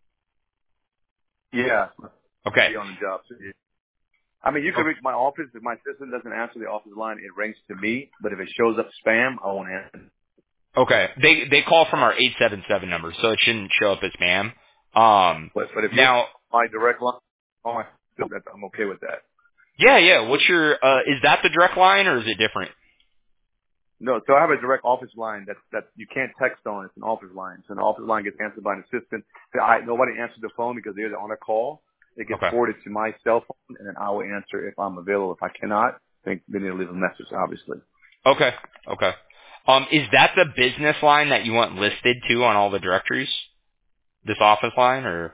Yeah, Okay. be on the job. So, yeah. I mean, you can O- reach my office. If my assistant doesn't answer the office line, it rings to me. But if it shows up spam, I won't answer. Okay. They they call from our eight seven seven number, so it shouldn't show up as spam. Um, But but if you're now, my direct line, oh, my, I'm okay with that. yeah, yeah. What's your, uh, is that the direct line or is it different? No, so I have a direct office line that that you can't text on. It's an office line. So an office line gets answered by an assistant. So I, nobody answers the phone because they're on a call. It gets Okay. forwarded to my cell phone, and then I will answer if I'm available. If I cannot, then they need to leave a message, obviously. Okay. Okay. Um, is that the business line that you want listed too on all the directories? This office line, or?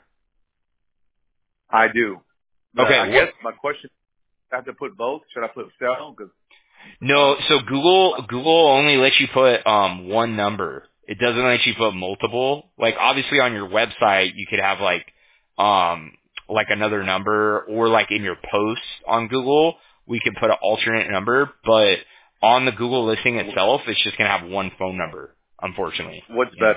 I do. But Okay. I What? guess my question, I have to put both. Should I put cell? Because No. um, So my, Google Google only lets you put um one number. It doesn't let you put multiple. Like obviously on your website you could have like um like another number, or like in your posts on Google we could put an alternate number, but on the Google listing itself it's just gonna have one phone number, unfortunately. what's You know. better,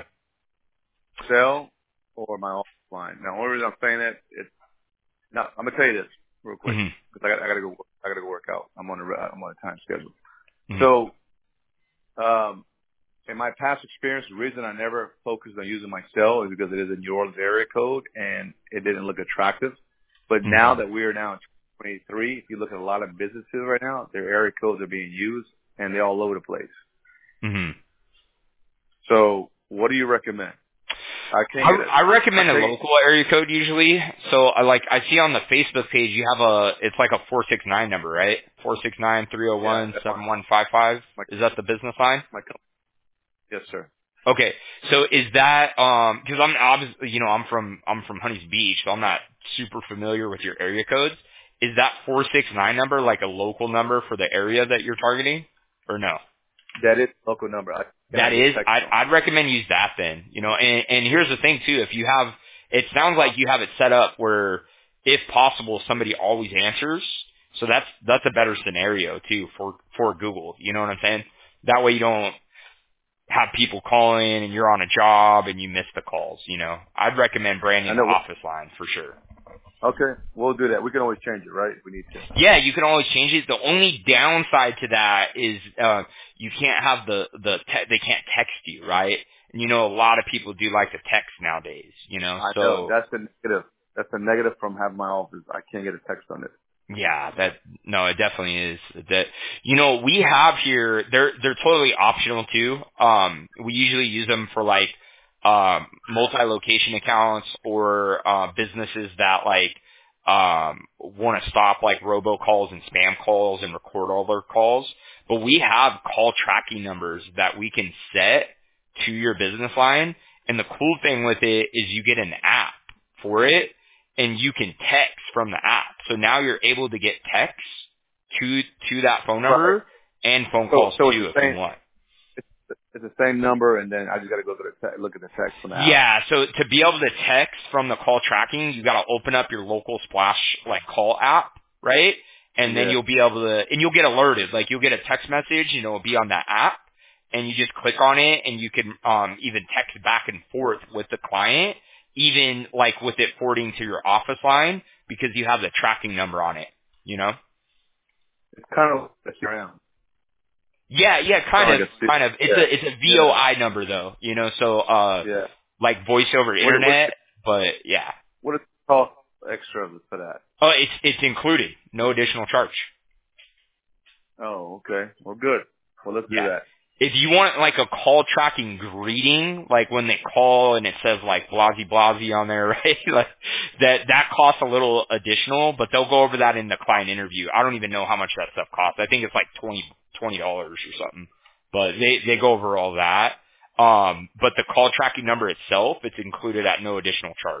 cell or my office line? Now, the only reason I'm saying that, it's not. I'm gonna tell you this real quick Mhm. because I got I gotta go. I gotta go work out. I'm on a I'm on a time schedule. Mhm. So, um, in my past experience, the reason I never focused on using my cell is because it is a New Orleans area code and it didn't look attractive. But now Mhm. that we are now in twenty-three, if you look at a lot of businesses right now, their area codes are being used and they're all over the place. Mhm. So what do you recommend? I can't I, get it. I I recommend a can't. local area code usually. So I like I see on the Facebook page you have a it's like a four six nine number, right? Four six nine three zero Yeah, one that's my seven one five five. my Is that the business line? my company. Yes, sir. Okay. So is that um because I'm obviously you know I'm from I'm from Huntington Beach, so I'm not super familiar with your area codes. Is that four six nine number like a local number for the area that you're targeting, or no? That is local number. I That cannot get is, text I'd, on. I'd recommend use that then. You know, and, and here's the thing too. If you have, it sounds like you have it set up where, if possible, somebody always answers. So that's that's a better scenario too for for Google. You know what I'm saying? That way you don't have people calling and you're on a job and you miss the calls. You know, I'd recommend I branding the know. office line for sure. Okay, we'll do that. We can always change it, right? If we need to. Yeah, you can always change it. The only downside to that is uh you can't have the the te- they can't text you, right? And you know a lot of people do like to text nowadays, you know. I know. So That's the negative. That's the negative from having my office. I can't get a text on it. yeah, that no, it definitely is. That you know we have here. They're they're totally optional too. Um, we usually use them for like um multi-location accounts or uh businesses that like um want to stop like robocalls and spam calls and record all their calls. But we have call tracking numbers that we can set to your business line. And the cool thing with it is you get an app for it and you can text from the app. So now you're able to get texts to to that phone Right. number and phone So, calls so it's too the if you same. want. It's, it's the same number, and then I just got to go to the te- look at the text from the app. Yeah, so to be able to text from the call tracking, you got to open up your local Splash like call app, right? And then Yeah. you'll be able to, and you'll get alerted. Like you'll get a text message, you know, it'll be on that app, and you just click on it, and you can um, even text back and forth with the client, even like with it forwarding to your office line because you have the tracking number on it. You know? It's kind of like a around. Yeah, yeah, It's kind kind of, of like a kind of. It's yeah, a it's a yeah, V O I number though, you know. So uh, yeah. like voice over What what internet, but yeah. what does it cost extra for that? Oh, it's it's included, no additional charge. Oh, okay. Well, good. Well, let's do Yeah. that. If you want like a call tracking greeting, like when they call and it says like blasey blasey on there, right? Like that that costs a little additional, but they'll go over that in the client interview. I don't even know how much that stuff costs. I think it's like twenty twenty dollars or something. But they they go over all that. Um, but the call tracking number itself, it's included at no additional charge.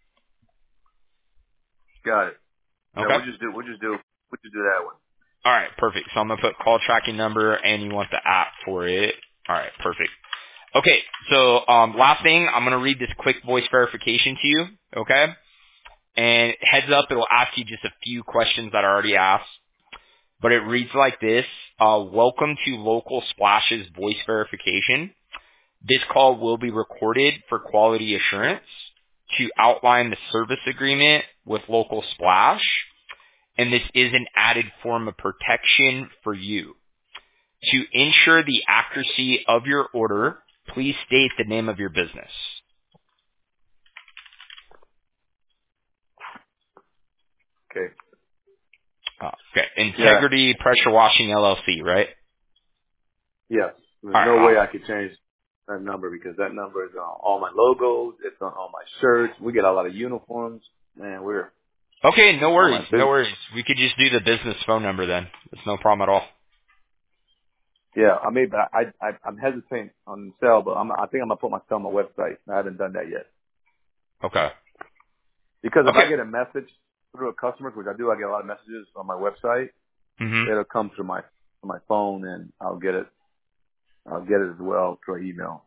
Got it. No, Okay. we'll just do we'll just do we'll just do that one. All right, perfect. So I'm gonna put call tracking number, and you want the app for it. All right, perfect. Okay, so um, last thing, I'm gonna read this quick voice verification to you. Okay, and heads up, it'll ask you just a few questions that I already asked, but it reads like this: uh, Welcome to Local Splash's voice verification. This call will be recorded for quality assurance to outline the service agreement with Local Splash, and this is an added form of protection for you. To ensure the accuracy of your order, please state the name of your business. Okay. Oh, okay. Yeah. Integrity Pressure Washing L L C, right? Yes. There's All right, no way I awesome. could change that number because that number is on all my logos. It's on all my shirts. We get a lot of uniforms. Man, we're Okay, no on worries, my no business. worries. We could just do the business phone number then. It's no problem at all. Yeah, I mean, but I, I, I'm hesitant on sale, but I'm, I think I'm gonna put my sale on my website. I haven't done that yet Okay. because if I Okay. get a message through a customer, which I do, I get a lot of messages on my website. Mhm. It'll come through my my phone, and I'll get it. I'll get it as well through email.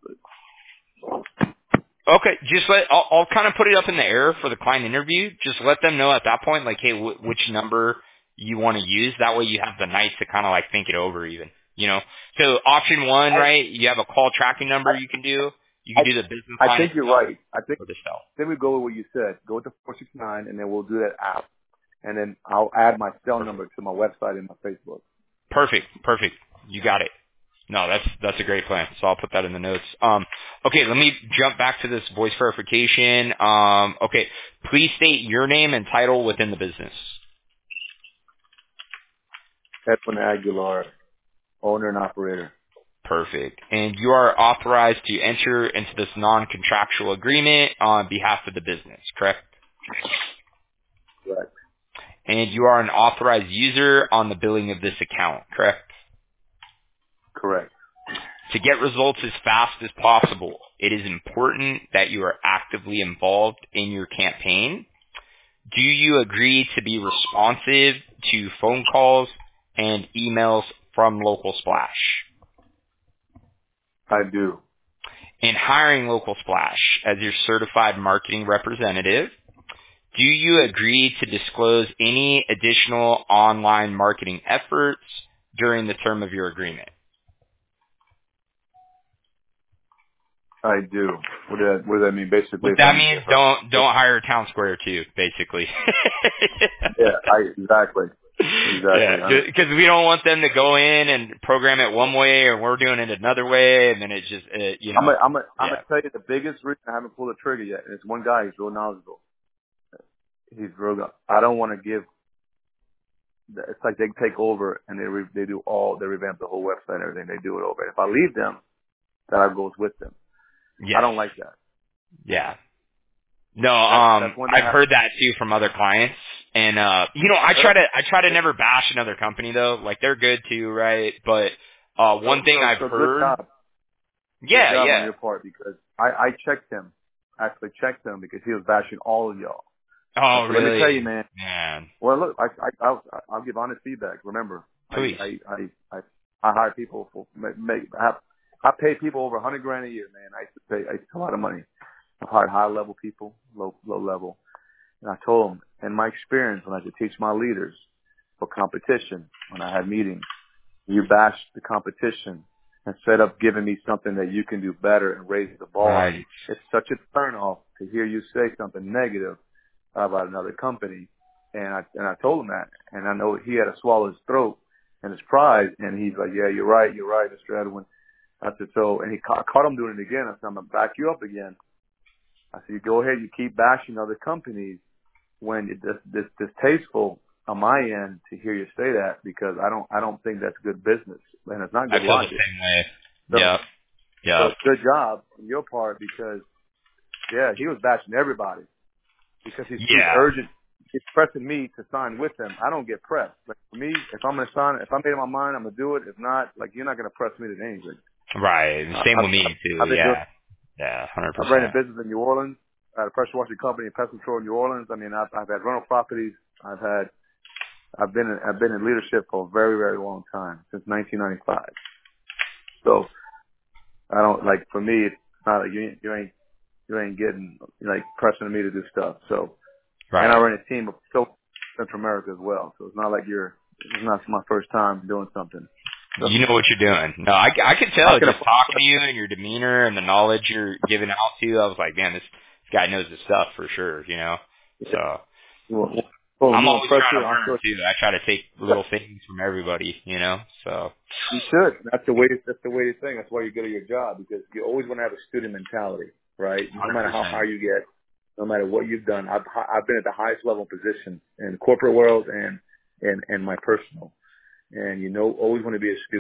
Okay, just let I'll, I'll kind of put it up in the air for the client interview. Just let them know at that point, like, hey, w- which number you want to use. That way, you have the night to kind of like think it over, even. You know. So option one, I, right? You have a call tracking number you can do. You I, can do the business I line think you're itself right. I think or the cell. then we go with what you said. Go with the four six nine, and then we'll do that app, and then I'll add my cell Perfect. number to my website and my Facebook. Perfect. Perfect. You got it. No, that's that's a great plan. So I'll put that in the notes. Um, okay, let me jump back to this voice verification. Um, okay, please state your name and title within the business. Edwin Aguilar, owner and operator. Perfect. And you are authorized to enter into this non-contractual agreement on behalf of the business, correct? Correct. And you are an authorized user on the billing of this account, correct? Correct. To get results as fast as possible, it is important that you are actively involved in your campaign. Do you agree to be responsive to phone calls and emails from Local Splash? I do. In hiring Local Splash as your certified marketing representative, do you agree to disclose any additional online marketing efforts during the term of your agreement? I do. What does that, what does that mean? Basically, What if that I'm, means, if I'm, don't don't hire Town Square too, basically. yeah, I exactly, exactly. Yeah, I'm, because we don't want them to go in and program it one way, or we're doing it another way, and then it just, it, you I'm, know, a, I'm, a, I'm yeah, gonna tell you the biggest reason I haven't pulled the trigger yet, and it's one guy. He's real knowledgeable. He's real. go- I don't want to give. It's like they take over and they re, they do all. They revamp the whole website and everything. They do it over. If I leave them, that goes with them. I yes, don't like that. yeah. No, That's um, that's one thing. I've I, heard that too from other clients, and uh, you know, I try to I try to it, never bash another company though. Like they're good too, right? But uh, so one thing so I've so good heard, job. Good yeah, job on yeah. your part because I, I checked him. Actually checked him because he was bashing all of y'all. I Oh, said, let me tell really? you, man. Man, Well, look, I, I, I'll, I'll give honest feedback. Remember, I, please. I, I, I, I hire people for, make, make I, have, I pay people over a hundred grand a year, man. I used to pay, I used to pay a lot of money. I've hired high level people, low, low level. And I told them, in my experience, when I could teach my leaders for competition, when I had meetings, you bash the competition instead of giving me something that you can do better and raise the bar. Right. It's such a turn off to hear you say something negative about another company. And I, and I told him that. And I know he had to swallow his throat and his pride. And he's like, yeah, you're right. You're right, Mister Edwin. I said, so, and he caught, caught him doing it again. I said, I'm going to back you up again. I said, you go ahead. You keep bashing other companies when it, this, this, distasteful on my end to hear you say that because I don't, I don't think that's good business and it's not I good feel the logic. same way. So, Yep. so Yep. good job on your part because yeah, he was bashing everybody because he's, he's Yeah. urgent. He's pressing me to sign with him. I don't get pressed. But for me, if I'm going to sign, if I made up my mind, I'm going to do it. If not, like, you're not going to press me to do anything. Right. Uh, Same I've, with me I've, too. I've been doing, Yeah. Yeah. Hundred I've ran a percent. business in New Orleans. I had a pressure washing company in pest control in New Orleans. I mean, I've, I've had rental properties. I've had, I've been, in, I've been in leadership for a very, very long time, since nineteen ninety-five. So I don't, like, for me, it's not like you ain't, you ain't, you ain't getting, like, pressing me to do stuff. So, and I Right. run a team of so Central America as well. So it's not like you're, it's not my first time doing something. So You know what you're doing. No, I, I could I tell can just afford. talking to you and your demeanor and the knowledge you're giving out to. I was like, man, this, this guy knows his stuff for sure. You know. Yeah. So Well, well, I'm you want always trying pressure? to I'm learn sure too. I try to take little things from everybody. You know. So. you should. That's the way. That's the way to think. That's why you're good at your job because you always want to have a student mentality, right? No Hundred matter how high percent. you get, no matter what you've done. I've I've been at the highest level position in the corporate world and and and my personal. And you know, always want to be a student.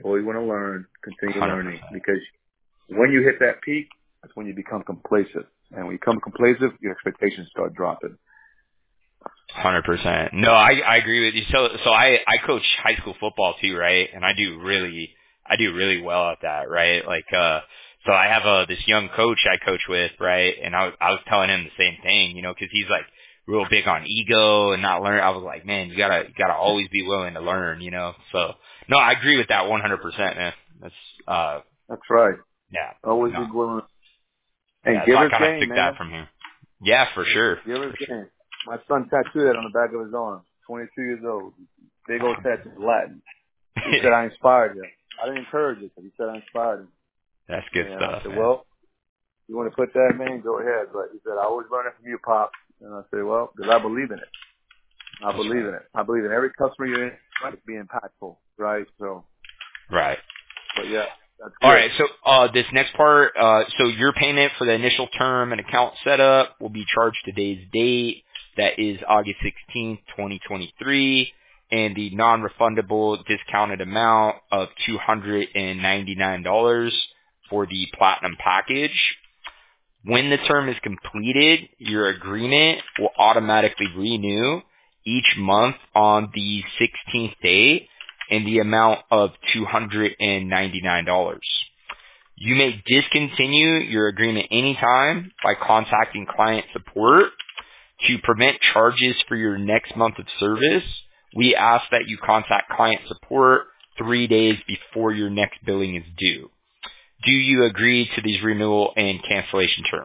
You always want to learn, continue one hundred learning, percent. because when you hit that peak, that's when you become complacent. And when you become complacent, your expectations start dropping. Hundred percent. No, I I agree with you. So so I I coach high school football too, right? And I do really I do really well at that, right? Like uh so I have a this young coach I coach with, right? And I was I was telling him the same thing, you know, because he's like real big on ego and not learn. I was like, man, you gotta you gotta always be willing to learn, you know. So no, I agree with that one hundred percent, man. That's uh That's right. yeah Always be no willing. And yeah. So I giver's kind of game, took that man. from him. Yeah, for sure. Giver's For sure. game. My son tattooed that on the back of his arm. twenty-two years old. Big old tattoo, Latin. He said I inspired him. I didn't encourage it, but he said I inspired him. That's good And I stuff, said, man. well, you want to put that, man, go ahead. But he said, I always learn it from you, Pop. And I said, well, because I believe in it. I That's believe right. in it. I believe in every customer you're in, right, to be impactful, right? So, Right. but yeah, that's All good. right. So uh, this next part, uh, so your payment for the initial term and account setup will be charged today's date. That is August sixteenth, twenty twenty-three, and the non-refundable discounted amount of two hundred ninety-nine dollars for the platinum package. When the term is completed, your agreement will automatically renew each month on the sixteenth day in the amount of two hundred ninety-nine dollars. You may discontinue your agreement anytime by contacting client support. To prevent charges for your next month of service, we ask that you contact client support three days before your next billing is due. Do you agree to these renewal and cancellation terms?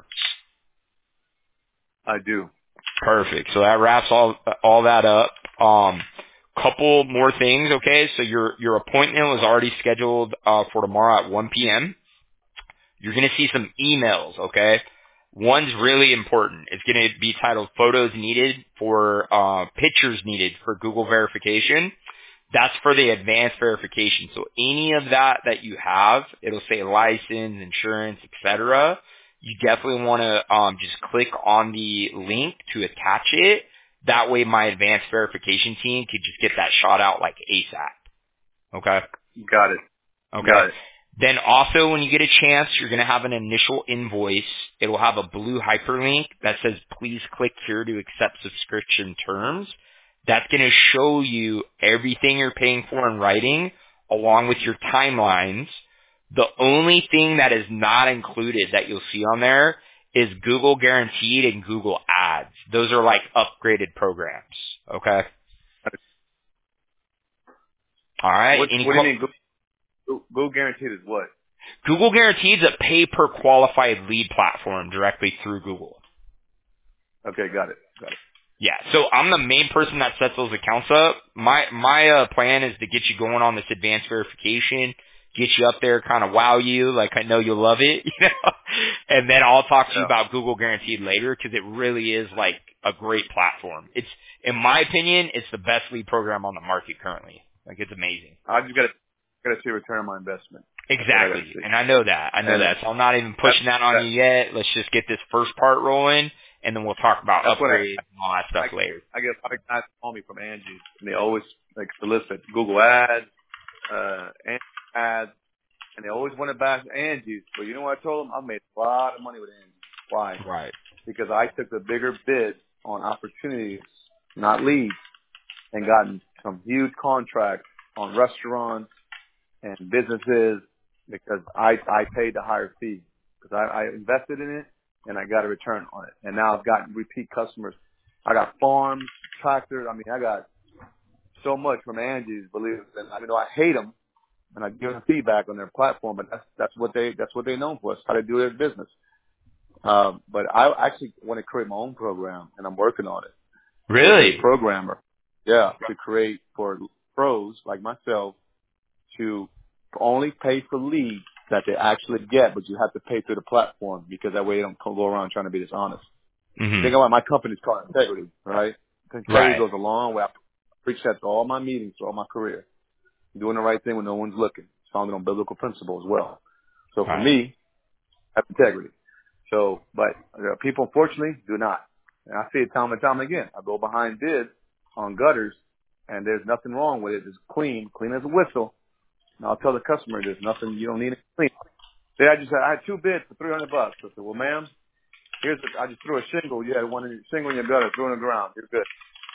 I do. Perfect. So that wraps all all that up. Um, couple more things, okay? So your your appointment was already scheduled uh, for tomorrow at one p.m. You're going to see some emails, okay? One's really important. It's going to be titled "Photos Needed for uh, Pictures Needed for Google Verification." That's for the advanced verification. So any of that that you have, it'll say license, insurance, et cetera. You definitely want to um, just click on the link to attach it. That way my advanced verification team could just get that shot out like ASAP. Okay? Got it. Okay. Got it. Then also when you get a chance, you're going to have an initial invoice. It will have a blue hyperlink that says, please click here to accept subscription terms. That's going to show you everything you're paying for in writing along with your timelines. The only thing that is not included that you'll see on there is Google Guaranteed and Google Ads. Those are like upgraded programs. Okay? All right. What, Any what do you qu- mean? Go, go guaranteed is what? Google Guaranteed is a pay per qualified lead platform directly through Google. Okay, got it. Got it. Yeah, so I'm the main person that sets those accounts up. My my uh, plan is to get you going on this advanced verification, get you up there, kind of wow you, like I know you'll love it, you know. And then I'll talk to you Yeah. about Google Guaranteed later because it really is like a great platform. It's, in my opinion, it's the best lead program on the market currently. Like it's amazing. I just got to got to see a return on my investment. That's what I got to Exactly, see. and I know that. I know And that. So I'm not even that's pushing that on that, you yet. Let's just get this first part rolling, and then we'll talk about that's what I upgrades and all that I stuff later. I get a lot of guys call me from Angie, and they always like solicit Google Ads, uh, Angie ads, and they always want to bash Angie's. But you know what I told them? I made a lot of money with Angie. Why? Right. Because I took the bigger bid on opportunities, not leads, and gotten some huge contracts on restaurants and businesses because I I paid the higher fee because I, I invested in it and I got a return on it. And now I've gotten repeat customers. I got farms, tractors. I mean, I got so much from Angie's, believe it or not. Even though I hate them and I give them feedback on their platform, but that's that's what they that's what they're known for. It's how they do their business. Um, but I actually want to create my own program, and I'm working on it. As a Really? programmer, yeah, to create for pros like myself to only pay for leads that they actually get, but you have to pay through the platform because that way they don't go around trying to be dishonest. hmm Think about my company's called Integrity, right? Integrity Right. goes a long way. I preach that to all my meetings throughout my career. Doing the right thing when no one's looking. It's founded on biblical principle as well. So for Right. me, that's integrity. So, but uh, people unfortunately do not. And I see it time and time again. I go behind bids on gutters and there's nothing wrong with it. It's clean, clean as a whistle. And I'll tell the customer there's nothing, you don't need it clean. Say, I just had, I had two bids for three hundred bucks. I said, well, ma'am, here's the, I just threw a shingle. You had one in, shingle in your gutter, threw it on the ground. You're good.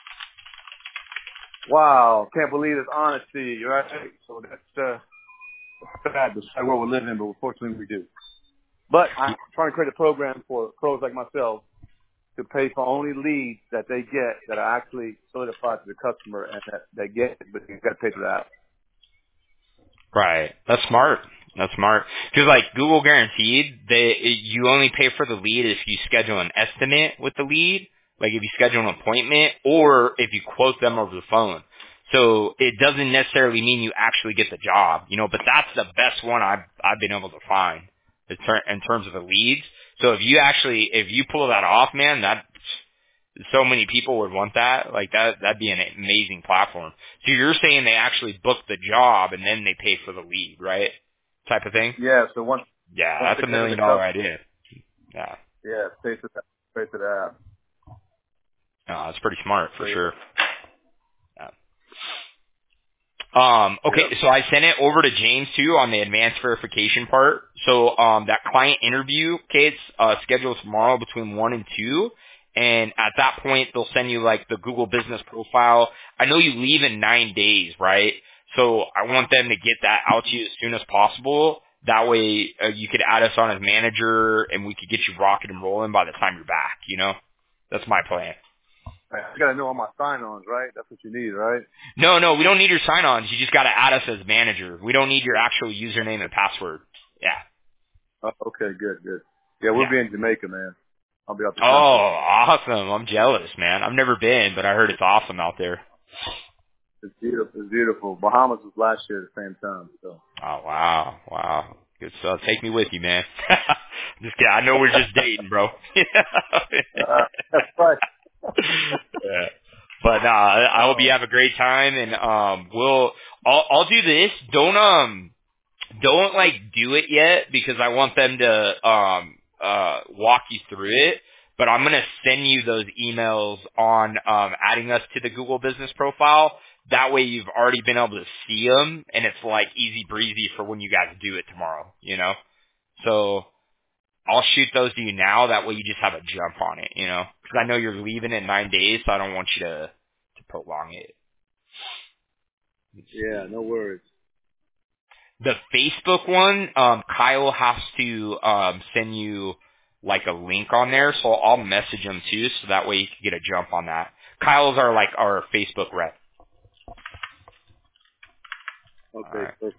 Wow. Can't believe this honesty, right? So that's, uh, sad to say where we live in, but unfortunately we do. But I'm trying to create a program for pros like myself to pay for only leads that they get that are actually solidified to the customer and that they get, but you got to pay for that. Right. That's smart. That's smart. Because like Google Guaranteed, they you only pay for the lead if you schedule an estimate with the lead, like if you schedule an appointment, or if you quote them over the phone. So it doesn't necessarily mean you actually get the job, you know. But that's the best one I've I've been able to find in, ter- in terms of the leads. So if you actually if you pull that off, man, that so many people would want that. Like that that'd be an amazing platform. So you're saying they actually book the job and then they pay for the lead, right? Type of thing? Yeah, so once, Yeah, once that's they a get to million the dollar customer, idea. Yeah. yeah, pay for that, pay for that. No, that's pretty smart So for yeah, sure. Yeah. Um, okay, yep. so I sent it over to James too on the advanced verification part. So um, that client interview, okay, it's uh, scheduled tomorrow between one and two, and at that point they'll send you like the Google Business Profile. I know you leave in nine days, right? So I want them to get that out to you as soon as possible. That way uh, you could add us on as manager, and we could get you rocking and rolling by the time you're back. You know, that's my plan. I got to know all my sign-ons, right? That's what you need, right? No, no, we don't need your sign-ons. You just got to add us as manager. We don't need your actual username and password. Yeah. Oh, okay, good, good. Yeah, we'll Yeah. be in Jamaica, man. I'll be out the Oh, country. awesome. I'm jealous, man. I've never been, but I heard it's awesome out there. It's beautiful. It's beautiful. Bahamas was last year at the same time, so. Oh, wow. Wow. Good stuff. Take me with you, man. Just kidding. I know we're just dating, bro. Uh, that's right. Yeah. But uh, I hope you Oh, have a great time, and um, we'll. I'll, I'll do this. Don't um. Don't like do it yet because I want them to um uh walk you through it. But I'm gonna send you those emails on um adding us to the Google Business Profile. That way you've already been able to see them, and it's like easy breezy for when you guys do it tomorrow. You know, so I'll shoot those to you now. That way you just have a jump on it. You know, because I know you're leaving in nine days, so I don't want you to to prolong it. Let's yeah, see. no worries. The Facebook one, um, Kyle has to um, send you like a link on there, so I'll message him too, so that way you can get a jump on that. Kyle's our like our Facebook rep. All Okay, right. perfect.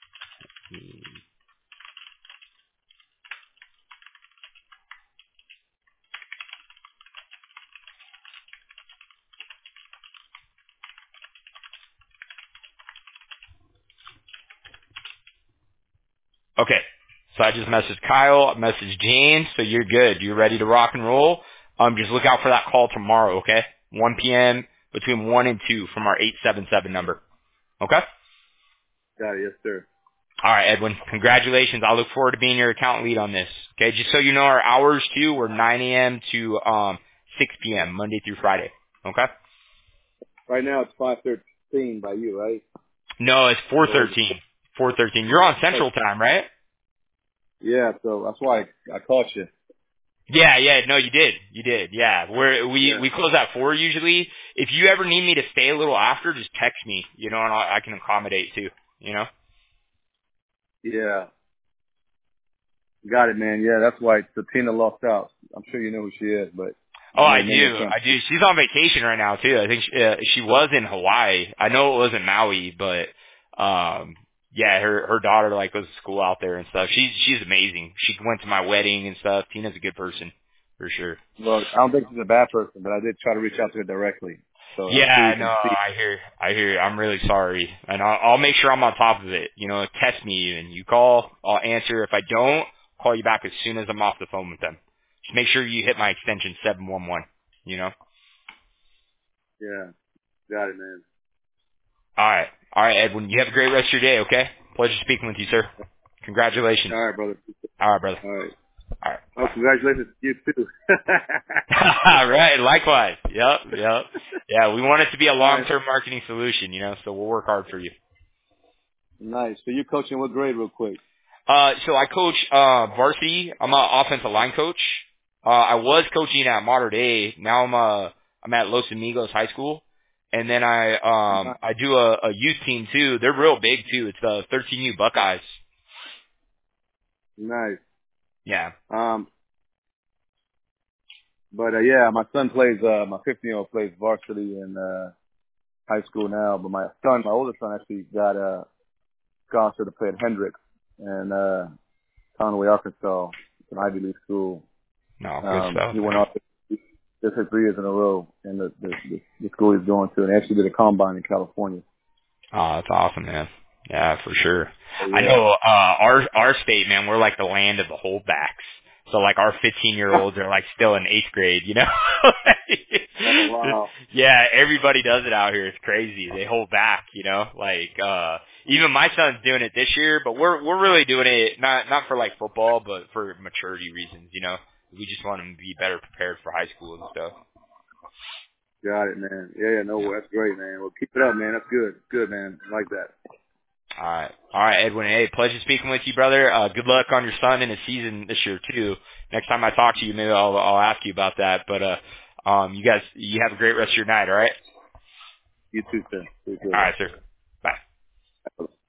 Okay. So I just messaged Kyle, I messaged James, so you're good. You're ready to rock and roll. Um, just look out for that call tomorrow, okay? one p.m. between one and two from our eight seven seven number. Okay? Got it, yes, sir. All right, Edwin. Congratulations. I look forward to being your account lead on this. Okay, just so you know, our hours too, we're nine a.m. to um six p.m. Monday through Friday. Okay. Right now it's five thirteen by you, right? No, it's four Or is it? thirteen. Four thirteen. You're on Central Time, right? Yeah, so that's why I, I caught you. Yeah, yeah. No, you did. You did. Yeah. We're we Yeah. we close at four usually. If you ever need me to stay a little after, just text me. You know, and I, I can accommodate too. You know. Yeah. Got it, man. Yeah, that's why Satina lost out. I'm sure you know who she is, but Oh, I I know many do. attempts. I do. She's on vacation right now too. I think she, uh, she was in Hawaii. I know it wasn't Maui, but um, yeah, her her daughter like goes to school out there and stuff. She's she's amazing. She went to my wedding and stuff. Tina's a good person for sure. Well, I don't think she's a bad person, but I did try to reach out to her directly. So I'm sure Yeah, you no, can see. I hear, I hear. I'm really sorry, and I'll, I'll make sure I'm on top of it. You know, test me even. You call, I'll answer. If I don't, call you back as soon as I'm off the phone with them. Just make sure you hit my extension seven one one. You know. Yeah. Got it, man. All right. All right, Edwin. You have a great rest of your day, okay? Pleasure speaking with you, sir. Congratulations. All right, brother. All right, brother. All right. All right. Oh, congratulations to you too. Bye. All right. Likewise. Yep. Yep. Yeah, we want it to be a All right. long-term marketing solution, you know, so we'll work hard for you. Nice. So you're coaching what grade, real quick? Uh, so I coach uh varsity. I'm a offensive line coach. Uh, I was coaching at Mater Dei. Now I'm uh I'm at Los Amigos High School, and then I um I do a, a youth team too. They're real big too. It's the thirteen U Buckeyes. Nice. Yeah. Um, but uh, yeah, my son plays. Uh, my fifteen year old plays varsity in uh, high school now. But my son, my older son, actually got a scholarship to play at Hendricks in uh, Conway, Arkansas. It's an Ivy League school. No, good Um, stuff. he went Man. off just hit three years in a row in the, the, the, the school he's going to, and actually did a combine in California. Oh, that's awesome, man. Yeah, for sure. So, I yeah. know uh our our state, man, we're like the land of the holdbacks. So like our fifteen year olds are like still in eighth grade, you know? Oh, wow. Yeah, everybody does it out here. It's crazy. They hold back, you know? Like uh even my son's doing it this year, but we're we're really doing it not not for like football, but for maturity reasons, you know? We just want them to be better prepared for high school and stuff. Got it, man. Yeah, yeah, no, Yeah. that's great, man. Well, keep it up, man. That's good. Good, man. I like that. All right. All right, Edwin. Hey, pleasure speaking with you, brother. Uh, good luck on your son in his season this year, too. Next time I talk to you, maybe I'll, I'll ask you about that. But, uh, um, you guys, you have a great rest of your night, all right? You too, sir. You too. All right, sir. Bye.